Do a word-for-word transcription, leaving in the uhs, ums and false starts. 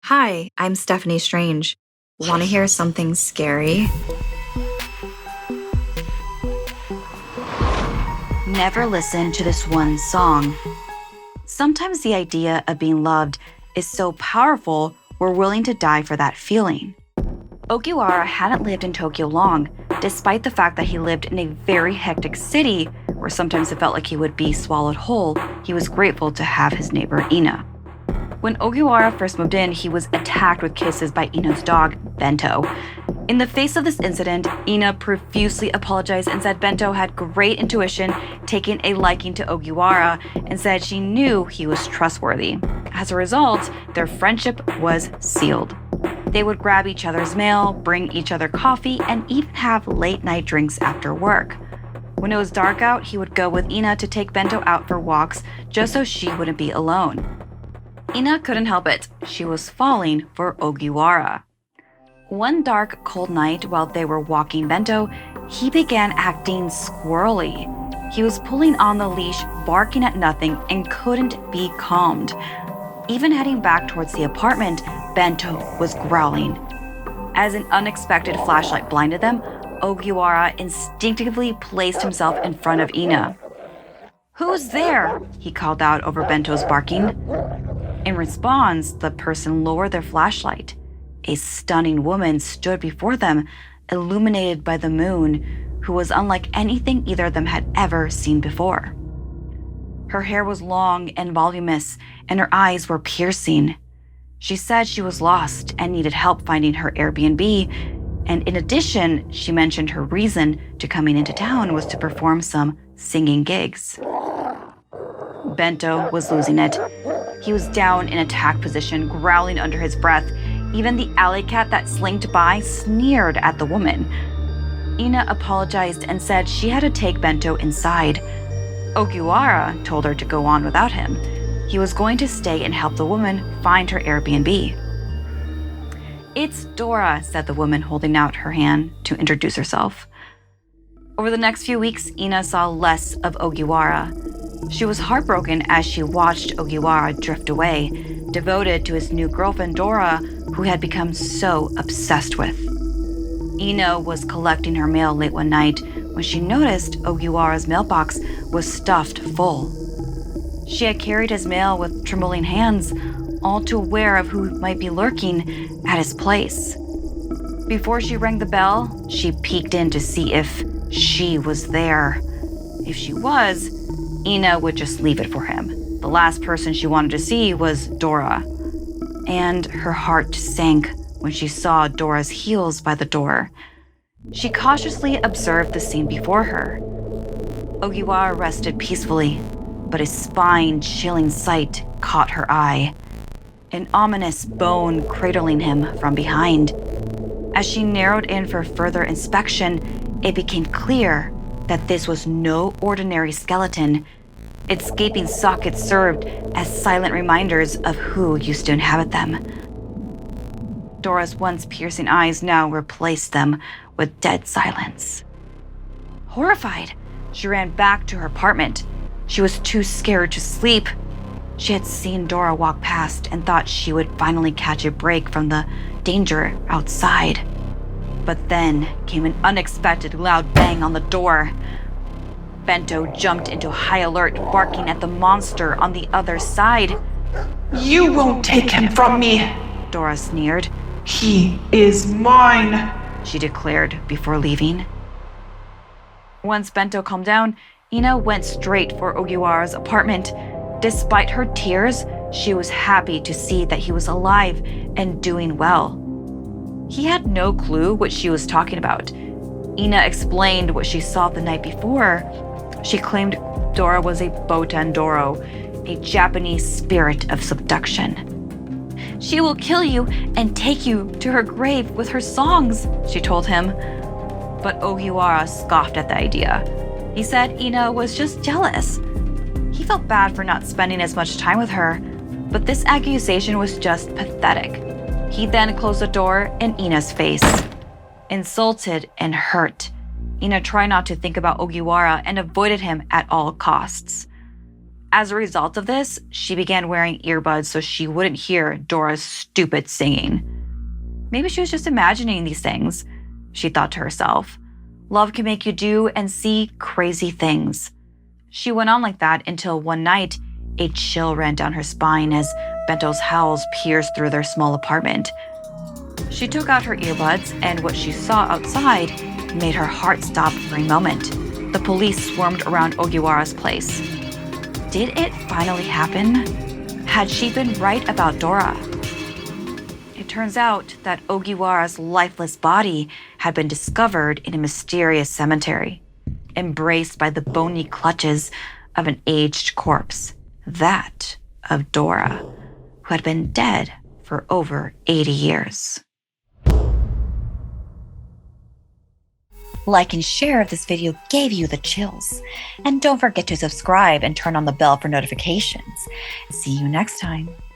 Hi, I'm Stephanie Strange. Want to hear something scary? Never listen to this one song. Sometimes the idea of being loved is so powerful, we're willing to die for that feeling. Ogiwara hadn't lived in Tokyo long, despite the fact that he lived in a very hectic city where sometimes it felt like he would be swallowed whole. He was grateful to have his neighbor Ina. When Ogiwara first moved in, he was attacked with kisses by Ina's dog, Bento. In the face of this incident, Ina profusely apologized and said Bento had great intuition, taking a liking to Ogiwara, and said she knew he was trustworthy. As a result, their friendship was sealed. They would grab each other's mail, bring each other coffee, and even have late-night drinks after work. When it was dark out, he would go with Ina to take Bento out for walks just so she wouldn't be alone. Ina couldn't help it. She was falling for Ogiwara. One dark, cold night while they were walking Bento, he began acting squirrely. He was pulling on the leash, barking at nothing, and couldn't be calmed. Even heading back towards the apartment, Bento was growling. As an unexpected flashlight blinded them, Ogiwara instinctively placed himself in front of Ina. "Who's there?" he called out over Bento's barking. In response, the person lowered their flashlight. A stunning woman stood before them, illuminated by the moon, who was unlike anything either of them had ever seen before. Her hair was long and voluminous, and her eyes were piercing. She said she was lost and needed help finding her Airbnb, and in addition, she mentioned her reason to coming into town was to perform some singing gigs. Bento was losing it. He was down in attack position, growling under his breath. Even the alley cat that slinked by sneered at the woman. Ina apologized and said she had to take Bento inside. Ogiwara told her to go on without him. He was going to stay and help the woman find her Airbnb. "It's Dora," said the woman, holding out her hand to introduce herself. Over the next few weeks, Ina saw less of Ogiwara. She was heartbroken as she watched Ogiwara drift away, devoted to his new girlfriend Dora, who had become so obsessed with. Ina was collecting her mail late one night when she noticed Ogiwara's mailbox was stuffed full. She had carried his mail with trembling hands, all too aware of who might be lurking at his place. Before she rang the bell, she peeked in to see if she was there. If she was, Ina would just leave it for him. The last person she wanted to see was Dora. And her heart sank when she saw Dora's heels by the door. She cautiously observed the scene before her. Ogiwara rested peacefully, but a spine-chilling sight caught her eye. An ominous bone cradling him from behind. As she narrowed in for further inspection, it became clear that this was no ordinary skeleton. Its gaping sockets served as silent reminders of who used to inhabit them. Dora's once piercing eyes now replaced them with dead silence. Horrified, she ran back to her apartment. She was too scared to sleep. She had seen Dora walk past and thought she would finally catch a break from the danger outside. But then came an unexpected loud bang on the door. Bento jumped into high alert, barking at the monster on the other side. "You won't take him from me," Dora sneered. "He is mine," she declared before leaving. Once Bento calmed down, Ina went straight for Ogiwara's apartment. Despite her tears, she was happy to see that he was alive and doing well. He had no clue what she was talking about. Ina explained what she saw the night before. She claimed Dora was a Botandoro, a Japanese spirit of subduction. "She will kill you and take you to her grave with her songs," she told him. But Ogiwara scoffed at the idea. He said Ina was just jealous. He felt bad for not spending as much time with her, but this accusation was just pathetic. He then closed the door in Ina's face. Insulted and hurt, Ina tried not to think about Ogiwara and avoided him at all costs. As a result of this, she began wearing earbuds so she wouldn't hear Dora's stupid singing. Maybe she was just imagining these things, she thought to herself. Love can make you do and see crazy things. She went on like that until one night, a chill ran down her spine as Bento's howls pierced through their small apartment. She took out her earbuds, and what she saw outside made her heart stop for a moment. The police swarmed around Ogiwara's place. Did it finally happen? Had she been right about Dora? It turns out that Ogiwara's lifeless body had been discovered in a mysterious cemetery, embraced by the bony clutches of an aged corpse, that of Dora, who had been dead for over eighty years. Like and share if this video gave you the chills. And don't forget to subscribe and turn on the bell for notifications. See you next time.